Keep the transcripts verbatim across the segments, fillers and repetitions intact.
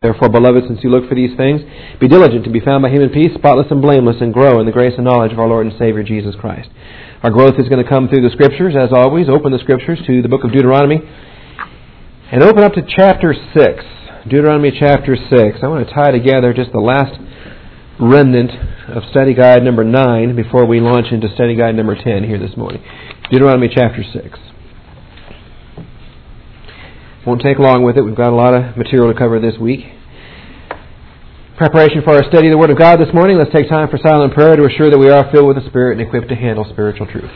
Therefore, beloved, since you look for these things, be diligent to be found by Him in peace, spotless and blameless, and grow in the grace and knowledge of our Lord and Savior Jesus Christ. Our growth is going to come through the Scriptures, as always. Open the Scriptures to the book of Deuteronomy, and open up to chapter six. Deuteronomy chapter six. I want to tie together just the last remnant of study guide number nine before we launch into study guide number ten here this morning. Deuteronomy chapter six. Won't take long with it. We've got a lot of material to cover this week. Preparation for our study of the Word of God this morning. Let's take time for silent prayer to assure that we are filled with the Spirit and equipped to handle spiritual truth.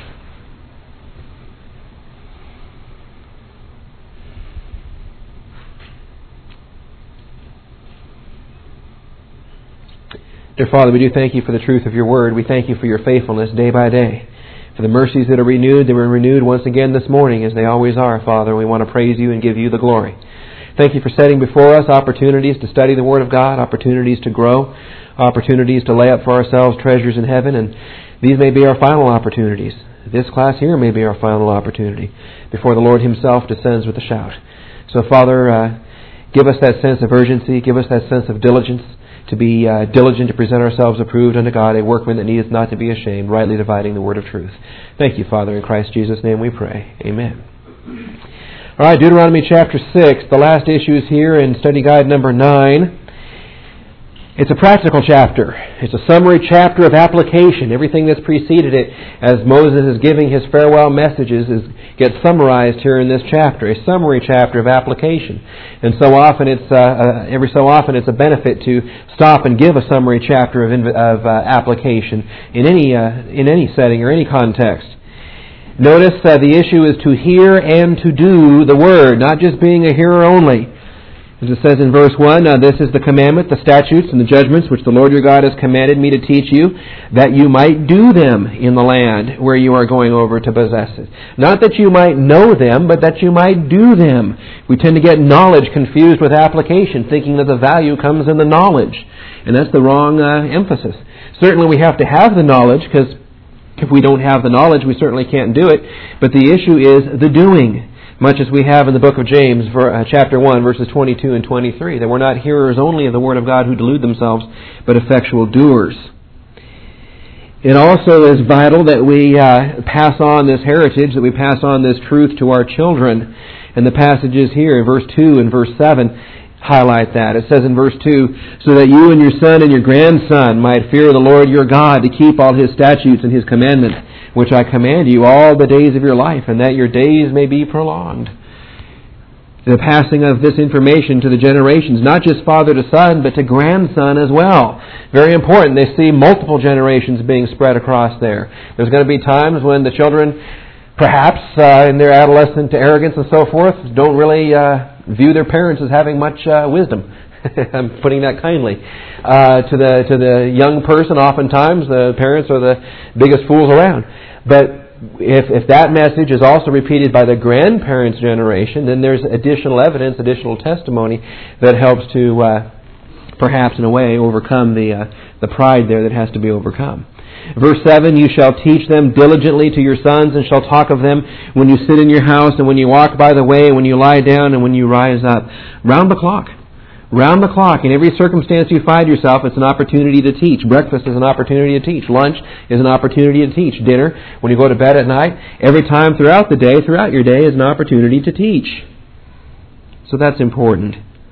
Dear Father, we do thank You for the truth of Your Word. We thank You for Your faithfulness day by day. For the mercies that are renewed, they were renewed once again this morning, as they always are, Father. We want to praise You and give You the glory. Thank You for setting before us opportunities to study the Word of God, opportunities to grow, opportunities to lay up for ourselves treasures in heaven, and these may be our final opportunities. This class here may be our final opportunity before the Lord Himself descends with a shout. So, Father, uh, give us that sense of urgency, give us that sense of diligence, to be uh, diligent to present ourselves approved unto God, a workman that needeth not to be ashamed, rightly dividing the word of truth. Thank You, Father, in Christ Jesus' name we pray. Amen. All right, Deuteronomy chapter six, the last issue is here in study guide number nine. It's a practical chapter. It's a summary chapter of application. Everything that's preceded it, as Moses is giving his farewell messages, is gets summarized here in this chapter. A summary chapter of application. And so often, it's uh, uh, every so often, it's a benefit to stop and give a summary chapter of, inv- of uh, application in any uh, in any setting or any context. Notice uh, the issue is to hear and to do the word, not just being a hearer only. As it says in verse one, now this is the commandment, the statutes, and the judgments which the Lord your God has commanded me to teach you, that you might do them in the land where you are going over to possess it. Not that you might know them, but that you might do them. We tend to get knowledge confused with application, thinking that the value comes in the knowledge. And that's the wrong uh, emphasis. Certainly we have to have the knowledge, because if we don't have the knowledge, we certainly can't do it. But the issue is the doing. Much as we have in the book of James, chapter one, verses twenty-two and twenty-three, that we're not hearers only of the Word of God who delude themselves, but effectual doers. It also is vital that we uh, pass on this heritage, that we pass on this truth to our children. And the passages here, verse two and verse seven, highlight that. It says in verse two, so that you and your son and your grandson might fear the Lord your God, to keep all His statutes and His commandments, which I command you all the days of your life, and that your days may be prolonged. The passing of this information to the generations, not just father to son, but to grandson as well. Very important. They see multiple generations being spread across there. There's going to be times when the children, perhaps uh, in their adolescent arrogance and so forth, don't really uh, view their parents as having much uh, wisdom. I'm putting that kindly. Uh, to the to the young person, oftentimes the parents are the biggest fools around. But if if that message is also repeated by the grandparents' generation, then there's additional evidence, additional testimony that helps to uh, perhaps in a way overcome the uh, the pride there that has to be overcome. Verse seven, you shall teach them diligently to your sons, and shall talk of them when you sit in your house, and when you walk by the way, when you lie down, and when you rise up. Round the clock. Round the clock. In every circumstance you find yourself, it's an opportunity to teach. Breakfast is an opportunity to teach. Lunch is an opportunity to teach. Dinner, when you go to bed at night, every time throughout the day, throughout your day, is an opportunity to teach. So that's important.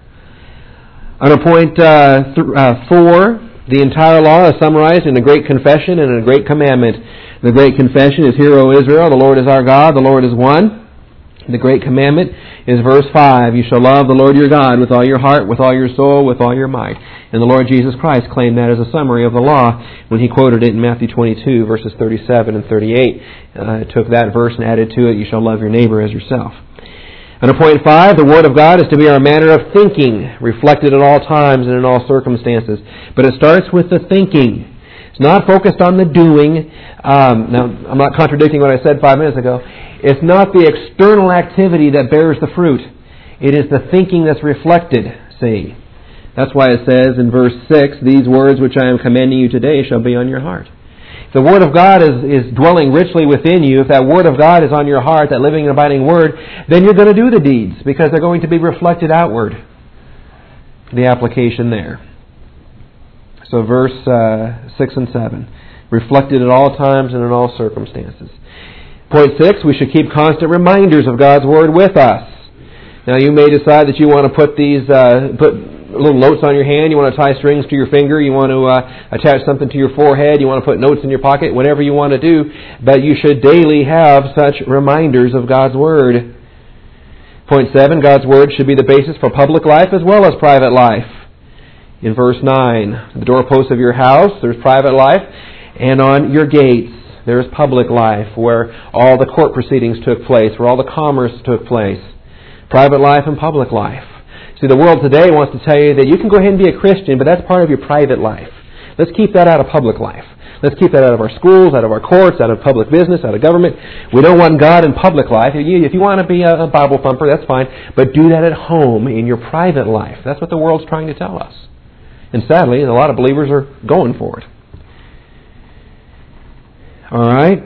On point uh, th- uh, four, the entire law is summarized in a great confession and in a great commandment. The great confession is, Hear, O Israel, the Lord is our God, the Lord is one. The great commandment is verse five. You shall love the Lord your God with all your heart, with all your soul, with all your might. And the Lord Jesus Christ claimed that as a summary of the law when He quoted it in Matthew twenty-two, verses thirty-seven and thirty-eight. Uh, took that verse and added to it, You shall love your neighbor as yourself. Under point five, the Word of God is to be our manner of thinking, reflected at all times and in all circumstances. But it starts with the thinking. It's not focused on the doing. Um, now, I'm not contradicting what I said five minutes ago. It's not the external activity that bears the fruit. It is the thinking that's reflected, see. That's why it says in verse six, These words which I am commanding you today shall be on your heart. If the Word of God is, is dwelling richly within you, if that Word of God is on your heart, that living and abiding Word, then you're going to do the deeds, because they're going to be reflected outward. the application there. So verse uh, six and seven. Reflected at all times and in all circumstances. Point six, we should keep constant reminders of God's Word with us. Now you may decide that you want to put these, uh, put little notes on your hand, you want to tie strings to your finger, you want to uh, attach something to your forehead, you want to put notes in your pocket, whatever you want to do, but you should daily have such reminders of God's Word. Point seven, God's Word should be the basis for public life as well as private life. In verse nine, the doorposts of your house, there's private life, and on your gates, there's public life, where all the court proceedings took place, where all the commerce took place. Private life and public life. See, the world today wants to tell you that you can go ahead and be a Christian, but that's part of your private life. Let's keep that out of public life. Let's keep that out of our schools, out of our courts, out of public business, out of government. We don't want God in public life. If you want to be a Bible thumper, that's fine, but do that at home in your private life. That's what the world's trying to tell us. And sadly, a lot of believers are going for it. All right.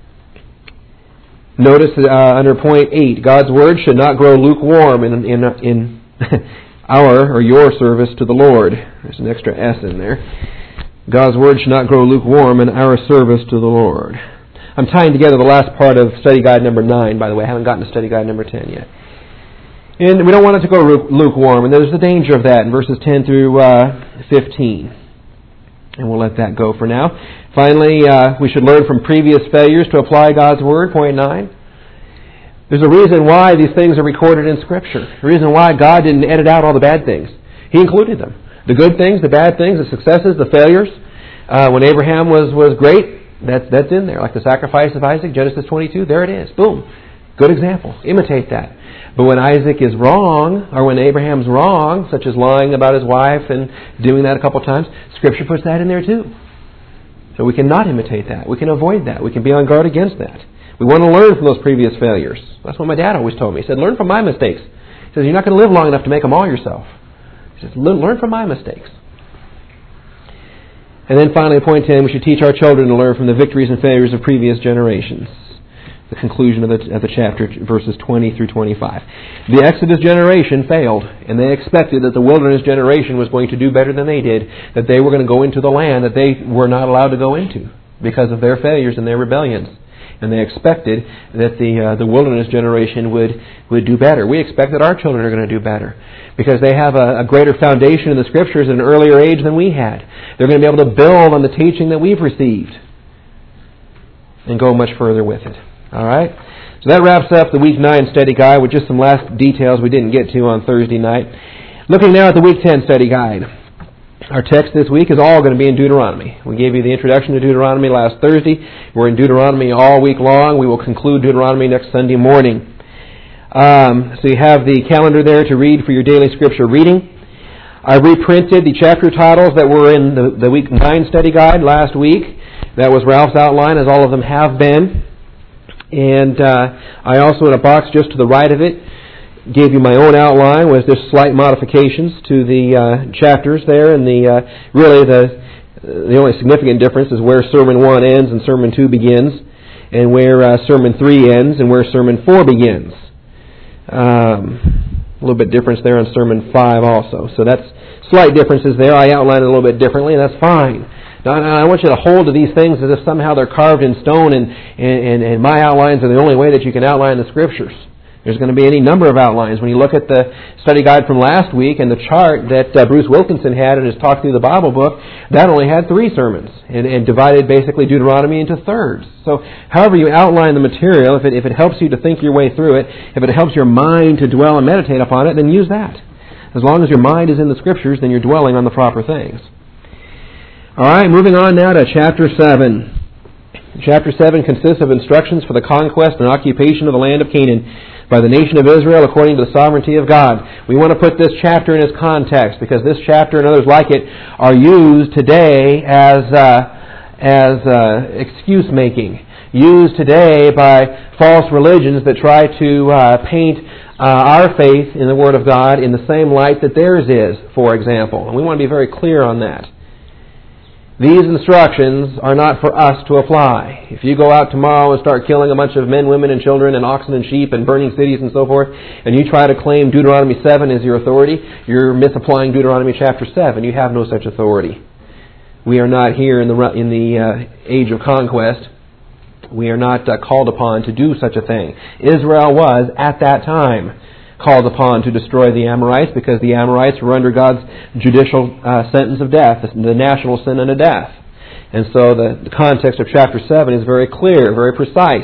Notice uh, under point eight, God's Word should not grow lukewarm in in, in our or your service to the Lord. There's an extra S in there. God's Word should not grow lukewarm in our service to the Lord. I'm tying together the last part of study guide number nine, by the way. I haven't gotten to study guide number ten yet. And we don't want it to go lukewarm, and there's the danger of that in verses ten through uh, fifteen. And we'll let that go for now. Finally, uh, we should learn from previous failures to apply God's Word, point nine. There's a reason why these things are recorded in Scripture. The reason why God didn't edit out all the bad things. He included them. The good things, the bad things, the successes, the failures. Uh, when Abraham was, was great, that's, that's in there. Like the sacrifice of Isaac, Genesis twenty-two, there it is. Boom. Good example. Imitate that. But when Isaac is wrong, or when Abraham's wrong, such as lying about his wife and doing that a couple times, Scripture puts that in there too. So we cannot imitate that. We can avoid that. We can be on guard against that. We want to learn from those previous failures. That's what my dad always told me. He said, learn from my mistakes. He says, you're not going to live long enough to make them all yourself. He says, learn from my mistakes. And then finally, point ten, we should teach our children to learn from the victories and failures of previous generations. The conclusion of the, of the chapter, verses twenty through twenty-five. The Exodus generation failed, and they expected that the wilderness generation was going to do better than they did, that they were going to go into the land that they were not allowed to go into because of their failures and their rebellions. And they expected that the uh, the wilderness generation would, would do better. We expect that our children are going to do better because they have a, a greater foundation in the Scriptures at an earlier age than we had. They're going to be able to build on the teaching that we've received and go much further with it. All right? So that wraps up the Week nine study guide with just some last details we didn't get to on Thursday night. Looking now at the Week ten study guide. Our text this week is all going to be in Deuteronomy. We gave you the introduction to Deuteronomy last Thursday. We're in Deuteronomy all week long. We will conclude Deuteronomy next Sunday morning. Um, so you have the calendar there to read for your daily Scripture reading. I reprinted the chapter titles that were in the, the Week nine study guide last week. That was Ralph's outline, as all of them have been. And uh, I also, in a box just to the right of it, gave you my own outline with just slight modifications to the uh, chapters there. And the uh, really the the only significant difference is where Sermon one ends and Sermon two begins, and where uh, Sermon three ends and where Sermon four begins. Um, a little bit difference there on Sermon five also. So that's slight differences there. I outlined it a little bit differently, and that's fine. Now, I want you to hold to these things as if somehow they're carved in stone and, and, and my outlines are the only way that you can outline the Scriptures. There's going to be any number of outlines. When you look at the study guide from last week and the chart that uh, Bruce Wilkinson had in his Talk Through the Bible book, that only had three sermons and, and divided basically Deuteronomy into thirds. So however you outline the material, if it, if it helps you to think your way through it, if it helps your mind to dwell and meditate upon it, then use that. As long as your mind is in the Scriptures, then you're dwelling on the proper things. All right, moving on now to chapter seven. Chapter seven consists of instructions for the conquest and occupation of the land of Canaan by the nation of Israel according to the sovereignty of God. We want to put this chapter in its context because this chapter and others like it are used today as uh, as uh, excuse making, used today by false religions that try to uh, paint uh, our faith in the Word of God in the same light that theirs is, for example. And we want to be very clear on that. These instructions are not for us to apply. If you go out tomorrow and start killing a bunch of men, women, and children, and oxen and sheep, and burning cities and so forth, and you try to claim Deuteronomy seven as your authority, you're misapplying Deuteronomy chapter seven. You have no such authority. We are not here in the in the uh, age of conquest. We are not uh, called upon to do such a thing. Israel was, at that time, called upon to destroy the Amorites because the Amorites were under God's judicial uh, sentence of death, the national sin unto death. And so the, the context of chapter seven is very clear, very precise.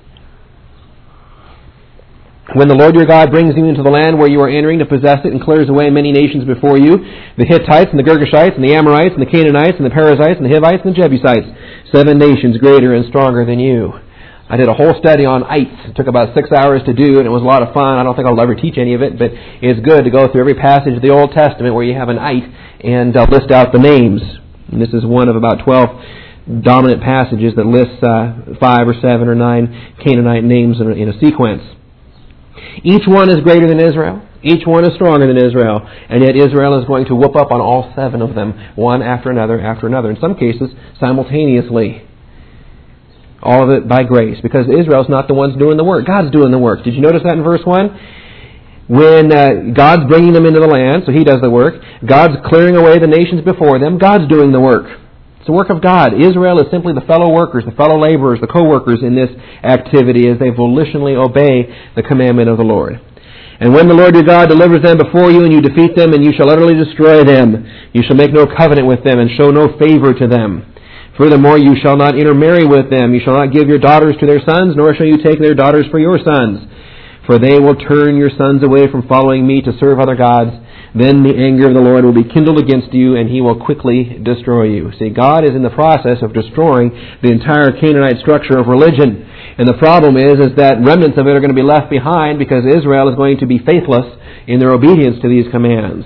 When the Lord your God brings you into the land where you are entering to possess it and clears away many nations before you, the Hittites and the Girgashites and the Amorites and the Canaanites and the Perizzites and the Hivites and the Jebusites, seven nations greater and stronger than you. I did a whole study on ites. It took about six hours to do, and it was a lot of fun. I don't think I'll ever teach any of it, but it's good to go through every passage of the Old Testament where you have an ite and uh, list out the names. And this is one of about twelve dominant passages that lists uh, five or seven or nine Canaanite names in a, in a sequence. Each one is greater than Israel. Each one is stronger than Israel. And yet Israel is going to whoop up on all seven of them, one after another after another. In some cases, simultaneously. All of it by grace, because Israel's not the ones doing the work. God's doing the work. Did you notice that in verse one? When uh, God's bringing them into the land, so He does the work. God's clearing away the nations before them. God's doing the work. It's the work of God. Israel is simply the fellow workers, the fellow laborers, the co-workers in this activity as they volitionally obey the commandment of the Lord. And when the Lord your God delivers them before you, and you defeat them, and you shall utterly destroy them, you shall make no covenant with them, and show no favor to them. Furthermore, you shall not intermarry with them. You shall not give your daughters to their sons, nor shall you take their daughters for your sons. For they will turn your sons away from following me to serve other gods. Then the anger of the Lord will be kindled against you, and He will quickly destroy you. See, God is in the process of destroying the entire Canaanite structure of religion. And the problem is, is that remnants of it are going to be left behind because Israel is going to be faithless in their obedience to these commands.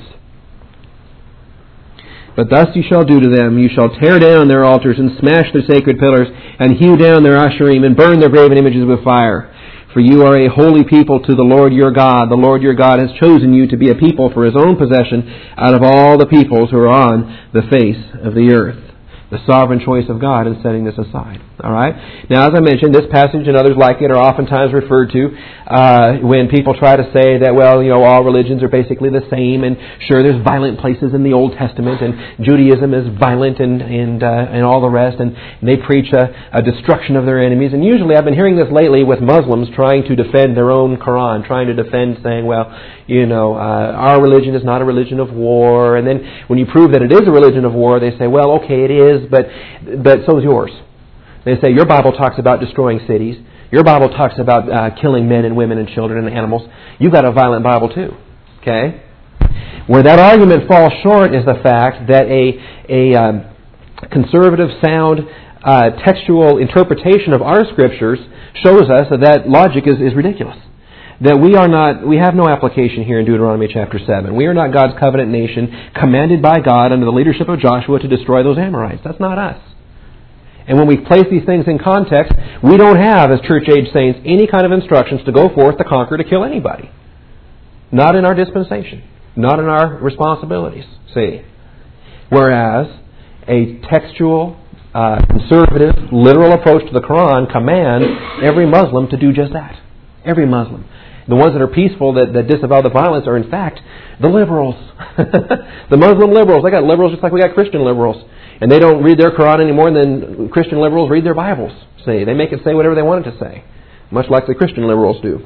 But thus you shall do to them. You shall tear down their altars and smash their sacred pillars and hew down their asherim and burn their graven images with fire. For you are a holy people to the Lord your God. The Lord your God has chosen you to be a people for His own possession out of all the peoples who are on the face of the earth. The sovereign choice of God in setting this aside. All right. Now, as I mentioned, this passage and others like it are oftentimes referred to uh, when people try to say that, well, you know, all religions are basically the same, and sure, there's violent places in the Old Testament, and Judaism is violent, and and uh, and all the rest, and they preach a, a destruction of their enemies. And usually, I've been hearing this lately with Muslims trying to defend their own Quran, trying to defend, saying, well, you know, uh, our religion is not a religion of war. And then when you prove that it is a religion of war, they say, well, okay, it is, but but so is yours. They say, your Bible talks about destroying cities. Your Bible talks about uh, killing men and women and children and animals. You've got a violent Bible too. Okay? Where that argument falls short is the fact that a, a um, conservative, sound, uh, textual interpretation of our Scriptures shows us that that logic is, is ridiculous. That we are not, we have no application here in Deuteronomy chapter seven. We are not God's covenant nation commanded by God under the leadership of Joshua to destroy those Amorites. That's not us. And when we place these things in context, we don't have, as church-age saints, any kind of instructions to go forth to conquer, to kill anybody. Not in our dispensation. Not in our responsibilities. See? Whereas a textual, uh, conservative, literal approach to the Quran commands every Muslim to do just that. Every Muslim. The ones that are peaceful, that, that disavow the violence, are in fact the liberals. The Muslim liberals. They got liberals just like we got Christian liberals. And they don't read their Quran any more than Christian liberals read their Bibles. See, they make it say whatever they want it to say. Much like the Christian liberals do.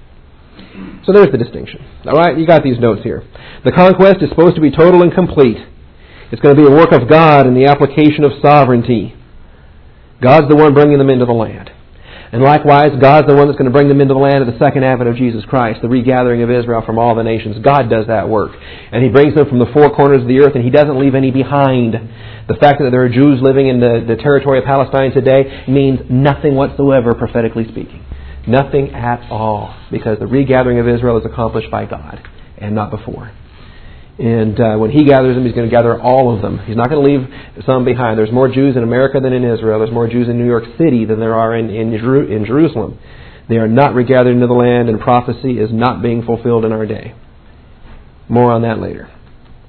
So there's the distinction. All right, you got these notes here. The conquest is supposed to be total and complete. It's going to be a work of God in the application of sovereignty. God's the one bringing them into the land. And likewise, God's the one that's going to bring them into the land of the second advent of Jesus Christ, the regathering of Israel from all the nations. God does that work. And He brings them from the four corners of the earth, and He doesn't leave any behind. The fact that there are Jews living in the, the territory of Palestine today means nothing whatsoever, prophetically speaking. Nothing at all. Because the regathering of Israel is accomplished by God, and not before. And uh, when He gathers them, He's going to gather all of them. He's not going to leave some behind. There's more Jews in America than in Israel. There's more Jews in New York City than there are in, in, Jeru- in Jerusalem. They are not regathered into the land, and prophecy is not being fulfilled in our day. More on that later.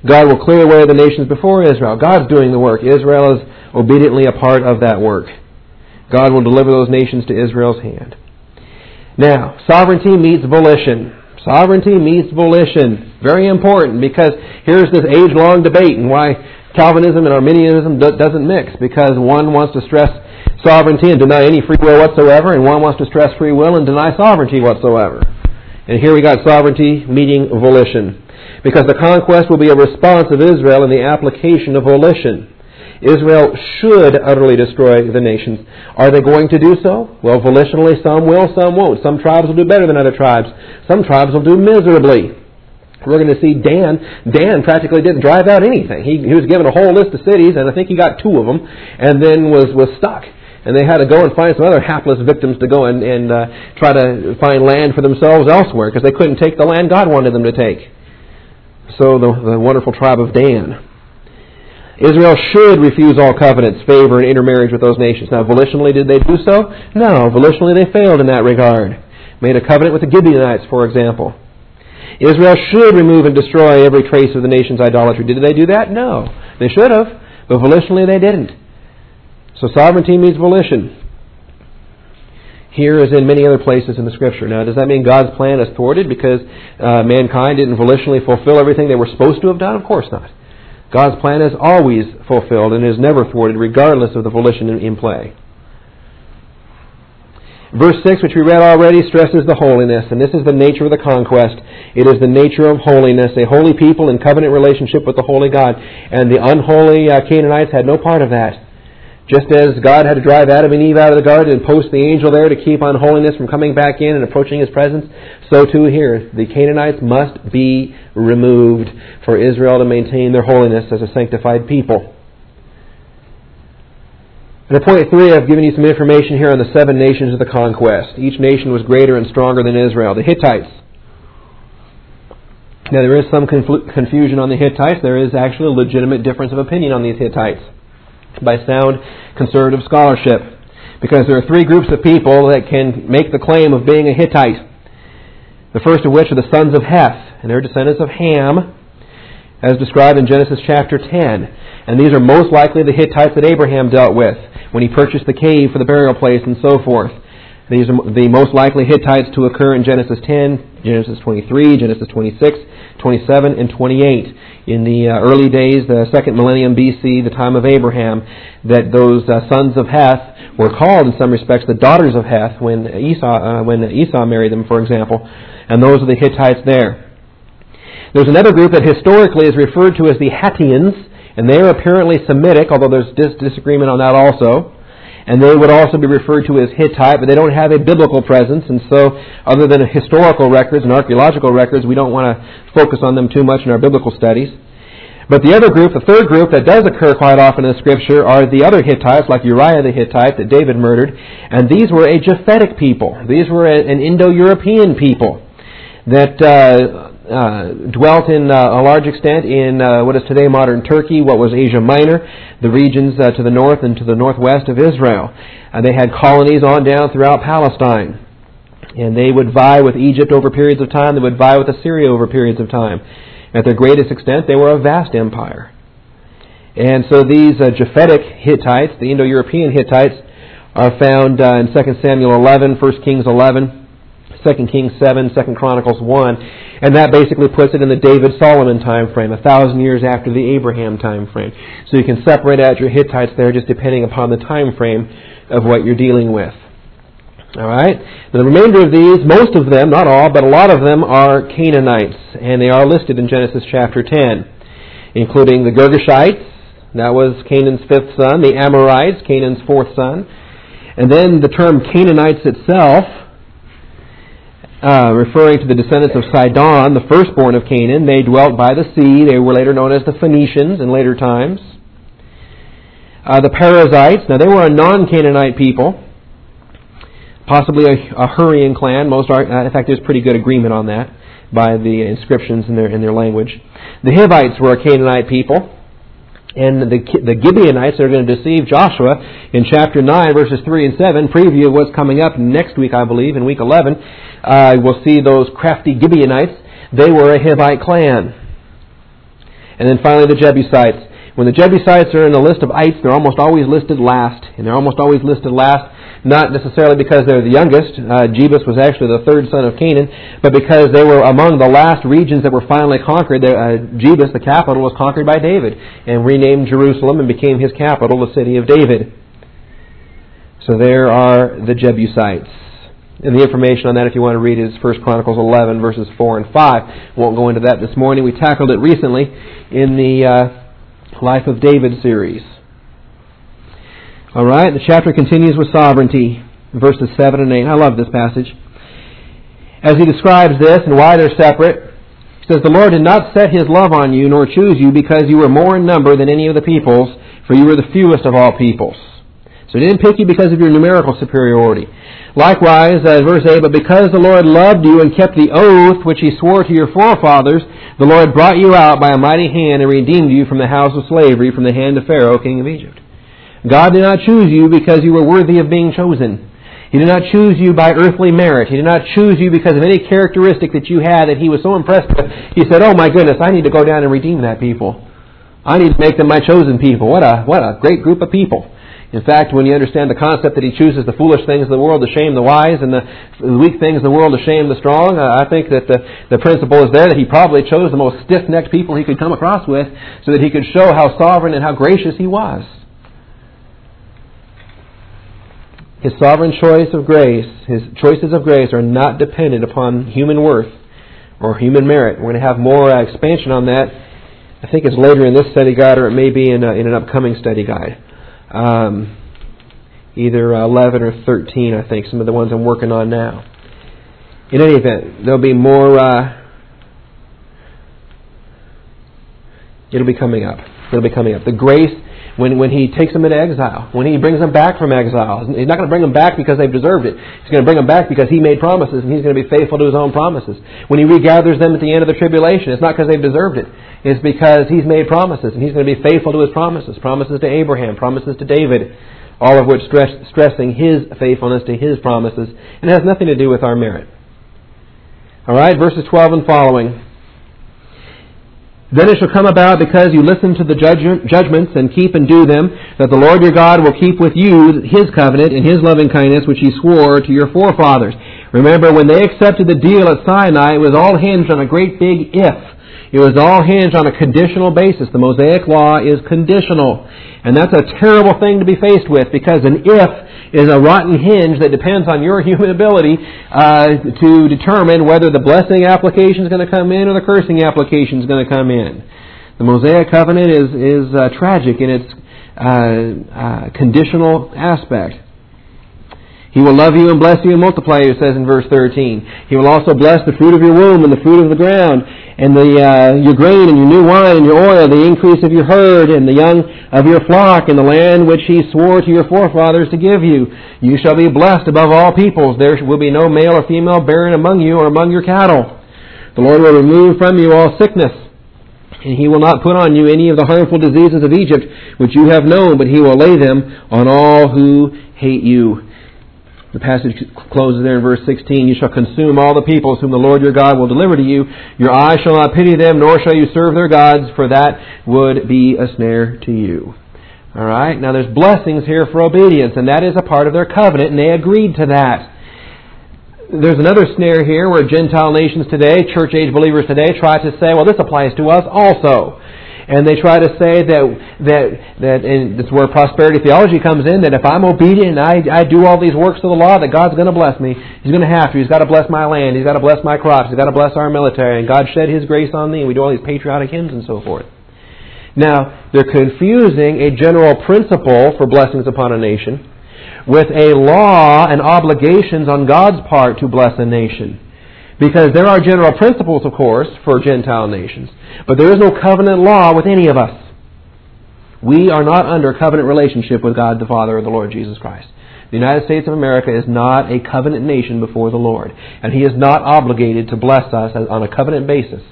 God will clear away the nations before Israel. God's doing the work. Israel is obediently a part of that work. God will deliver those nations to Israel's hand. Now, sovereignty meets volition. Sovereignty meets volition. Very important, because here's this age-long debate and why Calvinism and Arminianism do- doesn't mix, because one wants to stress sovereignty and deny any free will whatsoever, and one wants to stress free will and deny sovereignty whatsoever. And here we got sovereignty meeting volition, because the conquest will be a response of Israel in the application of volition. Israel should utterly destroy the nations. Are they going to do so? Well, volitionally, some will, some won't. Some tribes will do better than other tribes. Some tribes will do miserably. We're going to see Dan. Dan practically didn't drive out anything. He, he was given a whole list of cities, and I think he got two of them, and then was, was stuck. And they had to go and find some other hapless victims to go and, and uh, try to find land for themselves elsewhere, because they couldn't take the land God wanted them to take. So the, the wonderful tribe of Dan. Israel should refuse all covenants, favor, and intermarriage with those nations. Now, volitionally, did they do so? No. Volitionally, they failed in that regard. Made a covenant with the Gibeonites, for example. Israel should remove and destroy every trace of the nation's idolatry. Did they do that? No. They should have, but volitionally they didn't. So sovereignty means volition. Here as in many other places in the Scripture. Now, does that mean God's plan is thwarted because uh, mankind didn't volitionally fulfill everything they were supposed to have done? Of course not. God's plan is always fulfilled and is never thwarted, regardless of the volition in, in play. Verse six, which we read already, stresses the holiness, and this is the nature of the conquest. It is the nature of holiness, a holy people in covenant relationship with the holy God. And the unholy uh, Canaanites had no part of that. Just as God had to drive Adam and Eve out of the garden and post the angel there to keep unholiness from coming back in and approaching His presence, so too here. The Canaanites must be removed for Israel to maintain their holiness as a sanctified people. And at point three, I've given you some information here on the seven nations of the conquest. Each nation was greater and stronger than Israel. The Hittites. Now, there is some confl- confusion on the Hittites. There is actually a legitimate difference of opinion on these Hittites by sound conservative scholarship, because there are three groups of people that can make the claim of being a Hittite. The first of which are the sons of Heth, and they're descendants of Ham, as described in Genesis chapter ten. And these are most likely the Hittites that Abraham dealt with when he purchased the cave for the burial place and so forth. These are the most likely Hittites to occur in Genesis ten, Genesis twenty-three, Genesis twenty-six, twenty-seven, and twenty-eight. In the uh, early days, the second millennium B C, the time of Abraham, that those uh, sons of Heth were called in some respects the daughters of Heth when Esau, uh, when Esau married them, for example. And those are the Hittites there. There's another group that historically is referred to as the Hattians, and they are apparently Semitic, although there's dis- disagreement on that also. And they would also be referred to as Hittite, but they don't have a biblical presence, and so other than historical records and archaeological records, we don't want to focus on them too much in our biblical studies. But the other group, the third group that does occur quite often in the Scripture, are the other Hittites, like Uriah the Hittite that David murdered, and these were a Japhetic people. These were a, an Indo-European people that uh, uh, dwelt in uh, a large extent in uh, what is today modern Turkey, what was Asia Minor, the regions uh, to the north and to the northwest of Israel. Uh, they had colonies on down throughout Palestine. And they would vie with Egypt over periods of time. They would vie with Assyria over periods of time. At their greatest extent, they were a vast empire. And so these uh, Japhetic Hittites, the Indo-European Hittites, are found uh, in Second Samuel eleven, First Kings eleven, Second Kings seven, Second Chronicles one. And that basically puts it in the David-Solomon time frame, a thousand years after the Abraham time frame. So you can separate out your Hittites there just depending upon the time frame of what you're dealing with. All right? The remainder of these, most of them, not all, but a lot of them are Canaanites, and they are listed in Genesis chapter ten, including the Girgashites, that was Canaan's fifth son, the Amorites, Canaan's fourth son, and then the term Canaanites itself, uh, referring to the descendants of Sidon, the firstborn of Canaan. They dwelt by the sea. They were later known as the Phoenicians in later times. Uh, the Perizzites, now they were a non-Canaanite people, possibly a, a Hurrian clan. Most are, uh, in fact, there's pretty good agreement on that by the inscriptions in their in their language. The Hivites were a Canaanite people, and the the Gibeonites are going to deceive Joshua in chapter nine, verses three and seven. Preview of what's coming up next week, I believe, in week eleven. Uh, we'll see those crafty Gibeonites. They were a Hivite clan. And then finally the Jebusites. When the Jebusites are in the list of ites, they're almost always listed last. And they're almost always listed last, not necessarily because they're the youngest. Uh, Jebus was actually the third son of Canaan, but because they were among the last regions that were finally conquered. Uh, Jebus, the capital, was conquered by David and renamed Jerusalem and became his capital, the city of David. So there are the Jebusites. And the information on that, if you want to read, is First Chronicles eleven, verses four and five. Won't go into that this morning. We tackled it recently in the uh, Life of David series. All right, the chapter continues with sovereignty, verses seven and eight. I love this passage. As he describes this and why they're separate, he says, "The Lord did not set His love on you, nor choose you, because you were more in number than any of the peoples, for you were the fewest of all peoples." So He didn't pick you because of your numerical superiority. Likewise, uh, verse eight, "But because the Lord loved you and kept the oath which He swore to your forefathers, the Lord brought you out by a mighty hand and redeemed you from the house of slavery, from the hand of Pharaoh, king of Egypt." God did not choose you because you were worthy of being chosen. He did not choose you by earthly merit. He did not choose you because of any characteristic that you had that He was so impressed with. He said, "Oh my goodness, I need to go down and redeem that people. I need to make them my chosen people." What a what a great group of people. In fact, when you understand the concept that He chooses the foolish things of the world to shame the wise and the weak things of the world to shame the strong, uh, I think that the, the principle is there that He probably chose the most stiff-necked people He could come across with so that He could show how sovereign and how gracious He was. His sovereign choice of grace, His choices of grace are not dependent upon human worth or human merit. We're going to have more uh, expansion on that. I think it's later in this study guide, or it may be in, a, in an upcoming study guide. Um, either eleven or thirteen, I think, some of the ones I'm working on now. In any event, there'll be more, uh, it'll be coming up. It'll be coming up. The grace, when, when He takes them into exile, when He brings them back from exile, He's not going to bring them back because they've deserved it. He's going to bring them back because He made promises and He's going to be faithful to His own promises. When He regathers them at the end of the tribulation, it's not because they've deserved it. It's because He's made promises and He's going to be faithful to His promises. Promises to Abraham, promises to David, all of which stress, stressing His faithfulness to His promises. And it has nothing to do with our merit. All right, verses twelve and following. "Then it shall come about, because you listen to the judge- judgments and keep and do them, that the Lord your God will keep with you His covenant and His loving kindness, which He swore to your forefathers." Remember, when they accepted the deal at Sinai, it was all hinged on a great big if. It was all hinged on a conditional basis. The Mosaic Law is conditional. And that's a terrible thing to be faced with, because an if is a rotten hinge that depends on your human ability uh, to determine whether the blessing application is going to come in or the cursing application is going to come in. The Mosaic Covenant is, is uh, tragic in its uh, uh, conditional aspect. "He will love you and bless you and multiply you," it says in verse thirteen. "He will also bless the fruit of your womb and the fruit of the ground, and the uh, your grain and your new wine and your oil, the increase of your herd and the young of your flock, in the land which He swore to your forefathers to give you. You shall be blessed above all peoples. There will be no male or female barren among you or among your cattle. The Lord will remove from you all sickness, and He will not put on you any of the harmful diseases of Egypt, which you have known, but He will lay them on all who hate you." The passage closes there in verse sixteen. "You shall consume all the peoples whom the Lord your God will deliver to you. Your eyes shall not pity them, nor shall you serve their gods, for that would be a snare to you." All right. Now there's blessings here for obedience, and that is a part of their covenant, and they agreed to that. There's another snare here where Gentile nations today, church-age believers today, try to say, well, this applies to us also. And they try to say that, that, that and this is where prosperity theology comes in, that if I'm obedient and I, I do all these works of the law, that God's going to bless me. He's going to have to. He's got to bless my land. He's got to bless my crops. He's got to bless our military. And God shed His grace on me. And we do all these patriotic hymns and so forth. Now, they're confusing a general principle for blessings upon a nation with a law and obligations on God's part to bless a nation. Because there are general principles, of course, for Gentile nations. But there is no covenant law with any of us. We are not under covenant relationship with God the Father or the Lord Jesus Christ. The United States of America is not a covenant nation before the Lord. And He is not obligated to bless us on a covenant basis.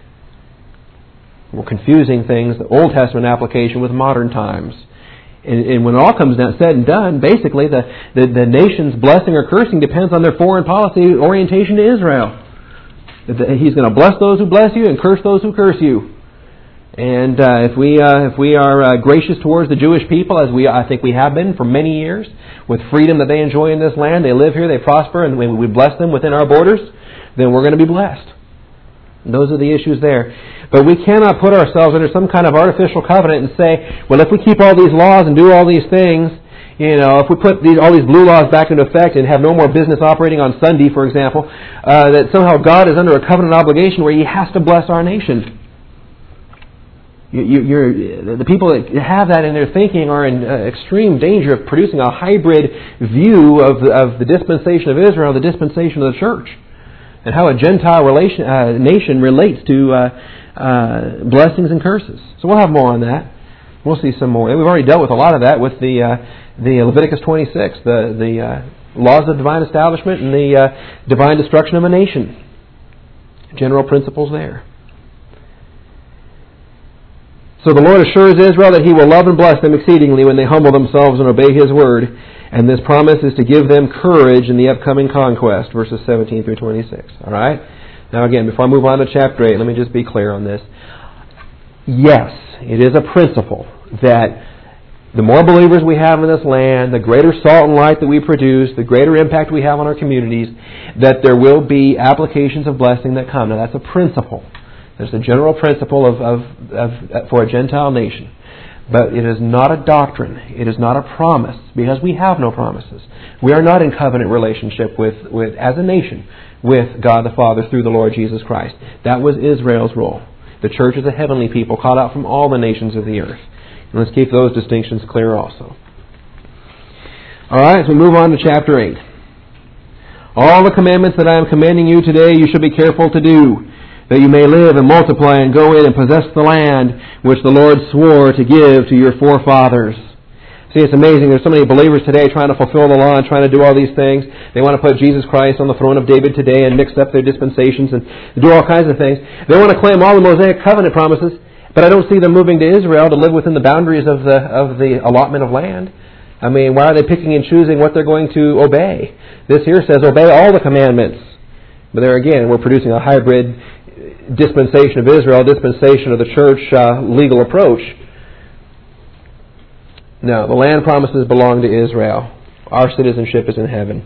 We're confusing things, the Old Testament application with modern times. And, and when it all comes down, said and done, basically the, the, the nation's blessing or cursing depends on their foreign policy orientation to Israel. He's going to bless those who bless you and curse those who curse you. And uh, if we uh, if we are uh, gracious towards the Jewish people, as we I think we have been for many years, with freedom that they enjoy in this land, they live here, they prosper, and we bless them within our borders, then we're going to be blessed. And those are the issues there. But we cannot put ourselves under some kind of artificial covenant and say, well, if we keep all these laws and do all these things, you know, if we put these, all these blue laws back into effect and have no more business operating on Sunday, for example, uh, that somehow God is under a covenant obligation where He has to bless our nation. You, you, you're, the people that have that in their thinking are in uh, extreme danger of producing a hybrid view of the, of the dispensation of Israel, the dispensation of the church, and how a Gentile relation, uh, nation relates to uh, uh, blessings and curses. So we'll have more on that. We'll see some more. And we've already dealt with a lot of that with the uh, the Leviticus twenty-six, the the uh, laws of divine establishment and the uh, divine destruction of a nation. General principles there. So the Lord assures Israel that He will love and bless them exceedingly when they humble themselves and obey His word. And this promise is to give them courage in the upcoming conquest, verses seventeen through twenty-six. All right? Now again, before I move on to chapter eight, let me just be clear on this. Yes, it is a principle that the more believers we have in this land, the greater salt and light that we produce, the greater impact we have on our communities, that there will be applications of blessing that come. Now that's a principle. There's a general principle of, of, of for a Gentile nation. But it is not a doctrine. It is not a promise, because we have no promises. We are not in covenant relationship with, with as a nation with God the Father through the Lord Jesus Christ. That was Israel's role. The church is a heavenly people called out from all the nations of the earth. And let's keep those distinctions clear also. All right, so we move on to chapter eight. All the commandments that I am commanding you today you should be careful to do, that you may live and multiply and go in and possess the land which the Lord swore to give to your forefathers. See, it's amazing. There's so many believers today trying to fulfill the law and trying to do all these things. They want to put Jesus Christ on the throne of David today and mix up their dispensations and do all kinds of things. They want to claim all the Mosaic covenant promises, but I don't see them moving to Israel to live within the boundaries of the of the allotment of land. I mean, why are they picking and choosing what they're going to obey? This here says, obey all the commandments. But there again, we're producing a hybrid dispensation of Israel, dispensation of the church uh, legal approach. No, the land promises belong to Israel. Our citizenship is in heaven.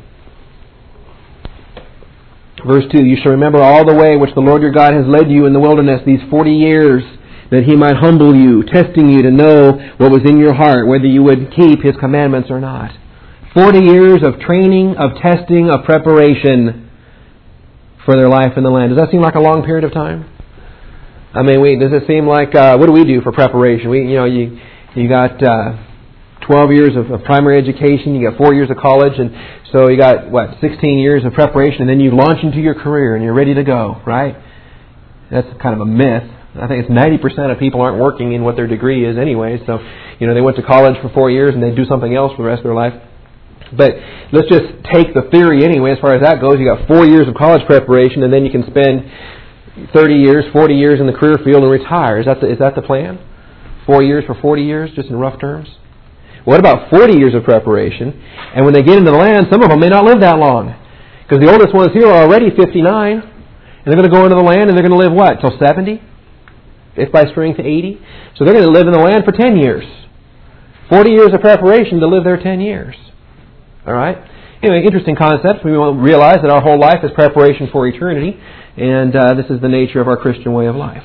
Verse two, you shall remember all the way which the Lord your God has led you in the wilderness these forty years, that He might humble you, testing you to know what was in your heart, whether you would keep His commandments or not. Forty years of training, of testing, of preparation for their life in the land. Does that seem like a long period of time? I mean, we, does it seem like, uh, what do we do for preparation? We, you know, you you got uh, twelve years of, of primary education, you got four years of college, and so you got, what, sixteen years of preparation, and then you launch into your career and you're ready to go, right? That's kind of a myth. I think it's ninety percent of people aren't working in what their degree is anyway, so, you know, they went to college for four years and they do something else for the rest of their life. But let's just take the theory anyway, as far as that goes. You got four years of college preparation, and then you can spend thirty years, forty years in the career field and retire. Is that the, is that the plan? Four years for forty years, just in rough terms? What about forty years of preparation? And when they get into the land, some of them may not live that long. Because the oldest ones here are already fifty-nine. And they're going to go into the land and they're going to live what? Till seventy? If by spring to eighty? So they're going to live in the land for ten years. forty years of preparation to live there ten years. All right? Anyway, interesting concepts. We will realize that our whole life is preparation for eternity, and uh, this is the nature of our Christian way of life.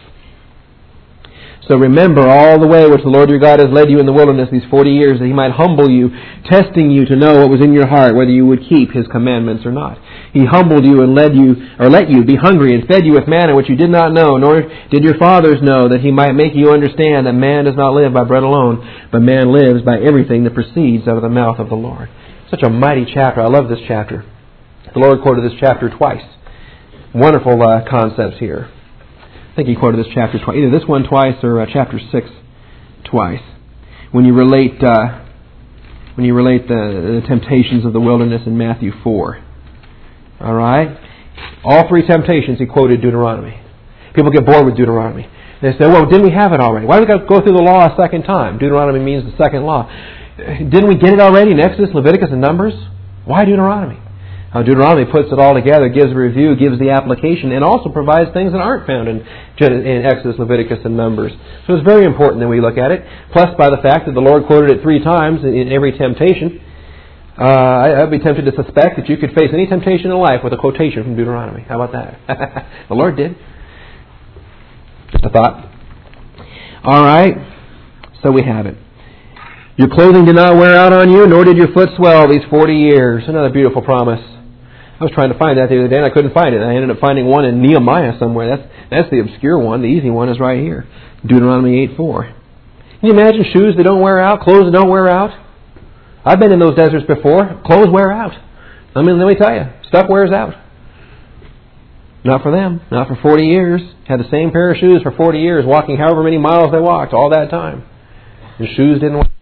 So remember all the way which the Lord your God has led you in the wilderness these forty years, that He might humble you, testing you to know what was in your heart, whether you would keep His commandments or not. He humbled you and led you, or let you be hungry and fed you with manna which you did not know, nor did your fathers know, that He might make you understand that man does not live by bread alone, but man lives by everything that proceeds out of the mouth of the Lord. Such a mighty chapter. I love this chapter. The Lord quoted this chapter twice. Wonderful uh, concepts here. I think He quoted this chapter twice. Either this one twice or uh, chapter six twice. When you relate, uh, when you relate the, the temptations of the wilderness in Matthew four. All right. All three temptations He quoted Deuteronomy. People get bored with Deuteronomy. They say, "Well, didn't we have it already? Why do we got to go through the law a second time?" Deuteronomy means the second law. Didn't we get it already in Exodus, Leviticus, and Numbers? Why Deuteronomy? How Deuteronomy puts it all together, gives a review, gives the application, and also provides things that aren't found in, in Exodus, Leviticus, and Numbers. So it's very important that we look at it. Plus, by the fact that the Lord quoted it three times in every temptation, uh, I, I'd be tempted to suspect that you could face any temptation in life with a quotation from Deuteronomy. How about that? The Lord did. Just a thought. All right. So we have it. Your clothing did not wear out on you, nor did your foot swell these forty years. Another beautiful promise. I was trying to find that the other day, and I couldn't find it. I ended up finding one in Nehemiah somewhere. That's that's the obscure one. The easy one is right here. Deuteronomy eight four. Can you imagine shoes that don't wear out, clothes that don't wear out? I've been in those deserts before. Clothes wear out. I mean, let me tell you, stuff wears out. Not for them. Not for forty years. Had the same pair of shoes for forty years, walking however many miles they walked all that time. The shoes didn't wear out.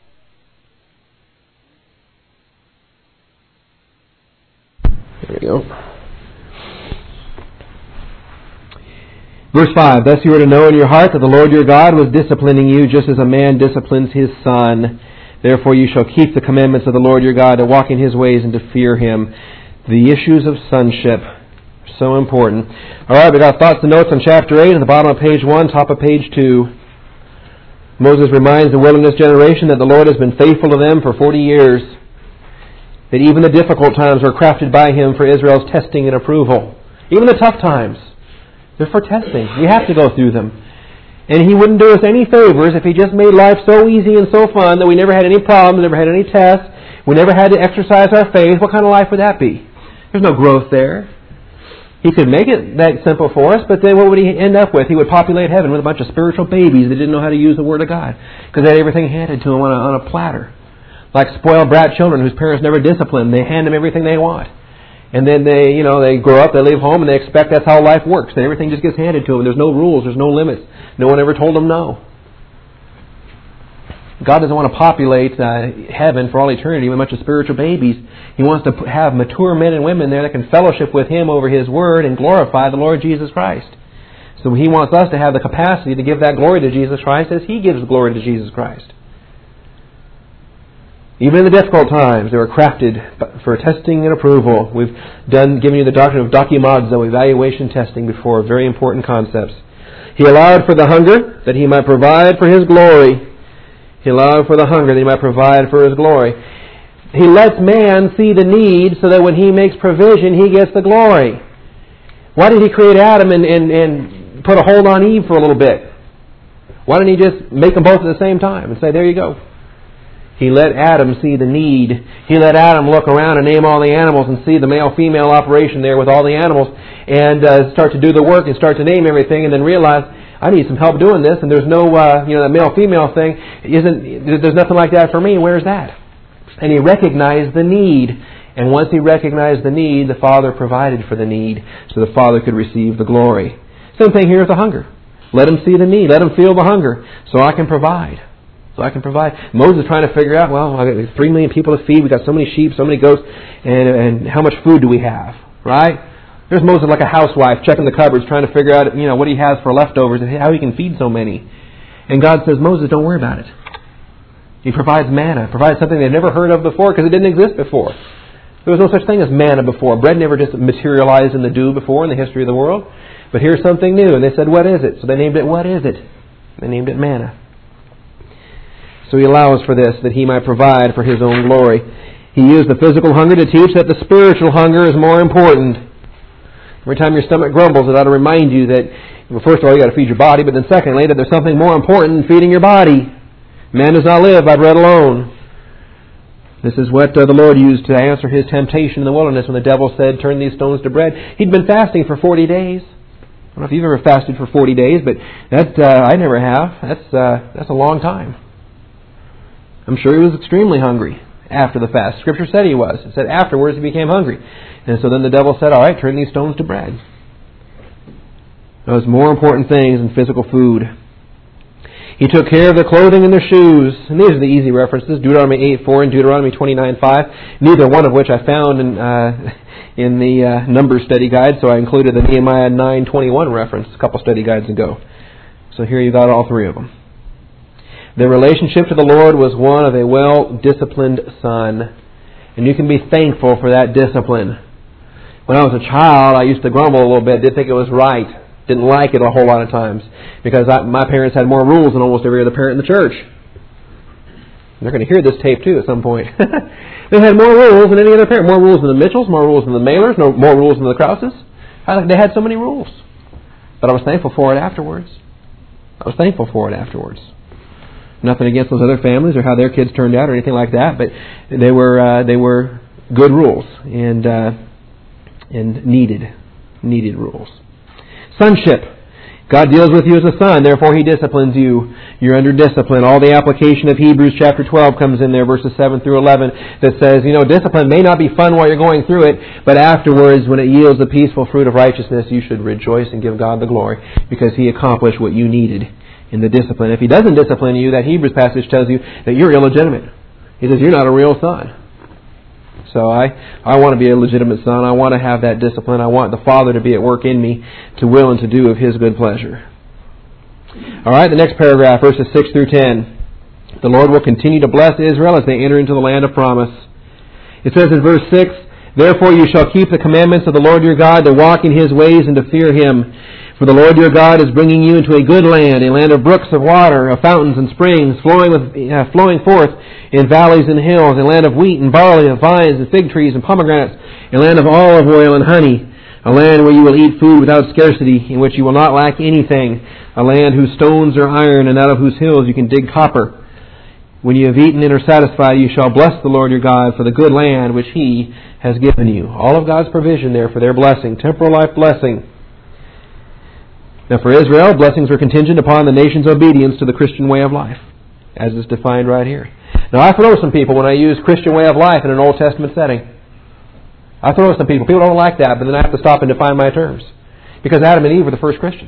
There we go. Verse five, thus you are to know in your heart that the Lord your God was disciplining you just as a man disciplines his son. Therefore you shall keep the commandments of the Lord your God to walk in his ways and to fear him. The issues of sonship are so important. All right, we got thoughts and notes on chapter eight at the bottom of page one, top of page two. Moses reminds the wilderness generation that the Lord has been faithful to them for forty years. That even the difficult times were crafted by Him for Israel's testing and approval. Even the tough times, they're for testing. We have to go through them. And He wouldn't do us any favors if He just made life so easy and so fun that we never had any problems, never had any tests, we never had to exercise our faith. What kind of life would that be? There's no growth there. He could make it that simple for us, but then what would He end up with? He would populate heaven with a bunch of spiritual babies that didn't know how to use the Word of God because they had everything handed to them on a, on a platter. Like spoiled brat children whose parents never discipline. They hand them everything they want. And then they, you know, they grow up, they leave home, and they expect that's how life works. That everything just gets handed to them. There's no rules, there's no limits. No one ever told them no. God doesn't want to populate uh, heaven for all eternity with a bunch of spiritual babies. He wants to have mature men and women there that can fellowship with Him over His Word and glorify the Lord Jesus Christ. So He wants us to have the capacity to give that glory to Jesus Christ as He gives glory to Jesus Christ. Even in the difficult times, they were crafted for testing and approval. We've done, given you the doctrine of dokimazo, evaluation testing before, very important concepts. He allowed for the hunger that He might provide for His glory. He allowed for the hunger that He might provide for His glory. He lets man see the need so that when He makes provision, He gets the glory. Why did He create Adam and, and, and put a hold on Eve for a little bit? Why didn't He just make them both at the same time and say, there you go? He let Adam see the need. He let Adam look around and name all the animals and see the male-female operation there with all the animals and uh, start to do the work and start to name everything and then realize, I need some help doing this and there's no, uh, you know, that male-female thing isn't, there's nothing like that for me. Where's that? And he recognized the need. And once he recognized the need, the Father provided for the need so the Father could receive the glory. Same thing here with the hunger. Let him see the need. Let him feel the hunger so I can provide. So I can provide. Moses is trying to figure out, well, I've got three million people to feed. We've got so many sheep, so many goats, and, and how much food do we have, right? There's Moses like a housewife checking the cupboards, trying to figure out, you know, what he has for leftovers and how he can feed so many. And God says, Moses, don't worry about it. He provides manna, provides something they've never heard of before because it didn't exist before. There was no such thing as manna before. Bread never just materialized in the dew before in the history of the world. But here's something new. And they said, what is it? So they named it, what is it? They named it manna. So He allows for this, that He might provide for His own glory. He used the physical hunger to teach that the spiritual hunger is more important. Every time your stomach grumbles, it ought to remind you that, well, first of all, you got to feed your body, but then secondly, that there's something more important than feeding your body. Man does not live by bread alone. This is what uh, the Lord used to answer His temptation in the wilderness when the devil said, turn these stones to bread. He'd been fasting for forty days. I don't know if you've ever fasted for forty days, but that uh, I never have. That's uh, that's a long time. I'm sure he was extremely hungry after the fast. Scripture said he was. It said afterwards he became hungry. And so then the devil said, all right, turn these stones to bread. Those more important things than physical food. He took care of the clothing and their shoes. And these are the easy references, Deuteronomy eight four and Deuteronomy twenty-nine five, neither one of which I found in uh, in the uh, Numbers study guide, so I included the Nehemiah nine twenty-one reference a couple study guides ago. So here you got all three of them. Their relationship to the Lord was one of a well-disciplined son. And you can be thankful for that discipline. When I was a child, I used to grumble a little bit, didn't think it was right, didn't like it a whole lot of times, because I, my parents had more rules than almost every other parent in the church. They're going to hear this tape too at some point. They had more rules than any other parent. More rules than the Mitchells, more rules than the Mailers, no, more rules than the Krauses. I, they had so many rules. But I was thankful for it afterwards. I was thankful for it afterwards. Nothing against those other families or how their kids turned out or anything like that, but they were uh, they were good rules and uh, and needed needed rules. Sonship. God deals with you as a son, therefore He disciplines you. You're under discipline. All the application of Hebrews chapter twelve comes in there, verses seven through eleven, that says, you know, discipline may not be fun while you're going through it, but afterwards, when it yields the peaceful fruit of righteousness, you should rejoice and give God the glory, because He accomplished what you needed in the discipline. If He doesn't discipline you, that Hebrews passage tells you that you're illegitimate. He says, you're not a real son. So I, I want to be a legitimate son. I want to have that discipline. I want the Father to be at work in me to will and to do of His good pleasure. All right, the next paragraph, verses six through ten. The Lord will continue to bless Israel as they enter into the land of promise. It says in verse six, therefore you shall keep the commandments of the Lord your God, to walk in His ways and to fear Him. For the Lord your God is bringing you into a good land, a land of brooks of water, of fountains and springs, flowing with uh, flowing forth in valleys and hills, a land of wheat and barley, of vines and fig trees and pomegranates, a land of olive oil and honey, a land where you will eat food without scarcity, in which you will not lack anything, a land whose stones are iron, and out of whose hills you can dig copper. When you have eaten and are satisfied, you shall bless the Lord your God for the good land which He has given you. All of God's provision there for their blessing, temporal life blessing. Now for Israel, blessings were contingent upon the nation's obedience to the Christian way of life, as is defined right here. Now I throw some people when I use Christian way of life in an Old Testament setting. I throw some people. People don't like that, but then I have to stop and define my terms. Because Adam and Eve were the first Christians.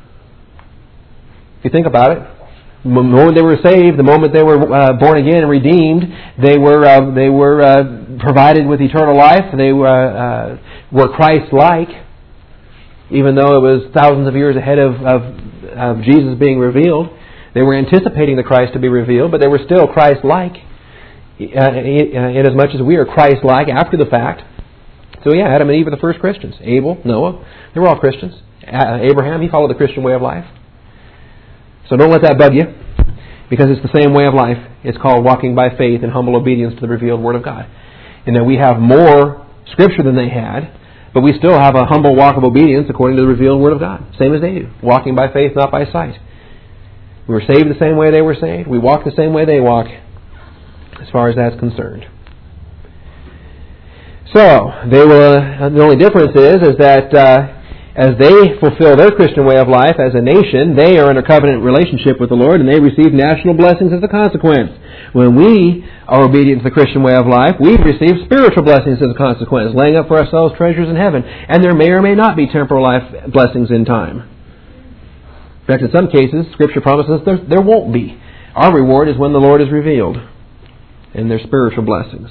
If you think about it, the moment they were saved, the moment they were uh, born again and redeemed, they were uh, they were uh, provided with eternal life. They were, uh, were Christ-like. Even though it was thousands of years ahead of, of, of Jesus being revealed. They were anticipating the Christ to be revealed, but they were still Christ-like, uh, in as much as we are Christ-like after the fact. So yeah, Adam and Eve are the first Christians. Abel, Noah, they were all Christians. Uh, Abraham, he followed the Christian way of life. So don't let that bug you, because it's the same way of life. It's called walking by faith and humble obedience to the revealed Word of God. And that we have more Scripture than they had, but we still have a humble walk of obedience according to the revealed Word of God. Same as they do. Walking by faith, not by sight. We were saved the same way they were saved. We walk the same way they walk, as far as that's concerned. So, they will, uh, the only difference is, is that uh, as they fulfill their Christian way of life as a nation, they are in a covenant relationship with the Lord, and they receive national blessings as a consequence. When we are obedient to the Christian way of life, we receive spiritual blessings as a consequence, laying up for ourselves treasures in heaven. And there may or may not be temporal life blessings in time. In fact, in some cases, Scripture promises there, there won't be. Our reward is when the Lord is revealed, and their spiritual blessings.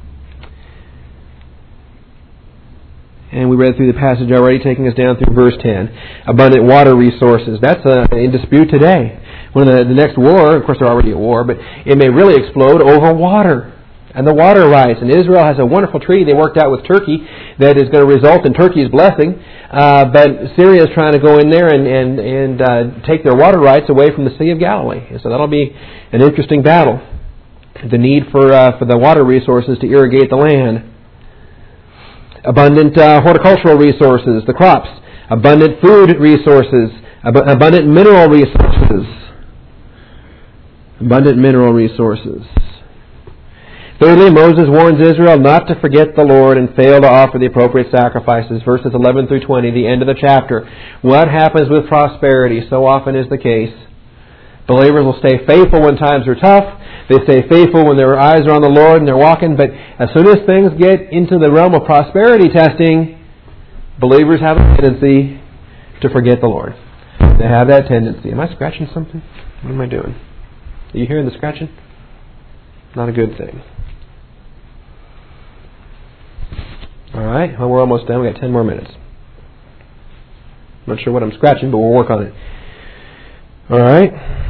And we read through the passage already, taking us down through verse ten. Abundant water resources. That's uh, in dispute today. When the, the next war, of course they're already at war, but it may really explode over water and the water rights. And Israel has a wonderful treaty they worked out with Turkey that is going to result in Turkey's blessing. Uh, but Syria is trying to go in there and, and, and uh, take their water rights away from the Sea of Galilee. And so that'll be an interesting battle. The need for, uh, for the water resources to irrigate the land. Abundant uh, horticultural resources, the crops. Abundant food resources. Ab- abundant mineral resources. Abundant mineral resources. Thirdly, Moses warns Israel not to forget the Lord and fail to offer the appropriate sacrifices. Verses eleven through twenty, the end of the chapter. What happens with prosperity? So often is the case. Believers will stay faithful when times are tough. They stay faithful when their eyes are on the Lord and they're walking. But as soon as things get into the realm of prosperity testing, believers have a tendency to forget the Lord. They have that tendency. Am I scratching something? What am I doing? Are you hearing the scratching? Not a good thing. All right. Well, we're almost done. We've got ten more minutes. I'm not sure what I'm scratching, but we'll work on it. All right.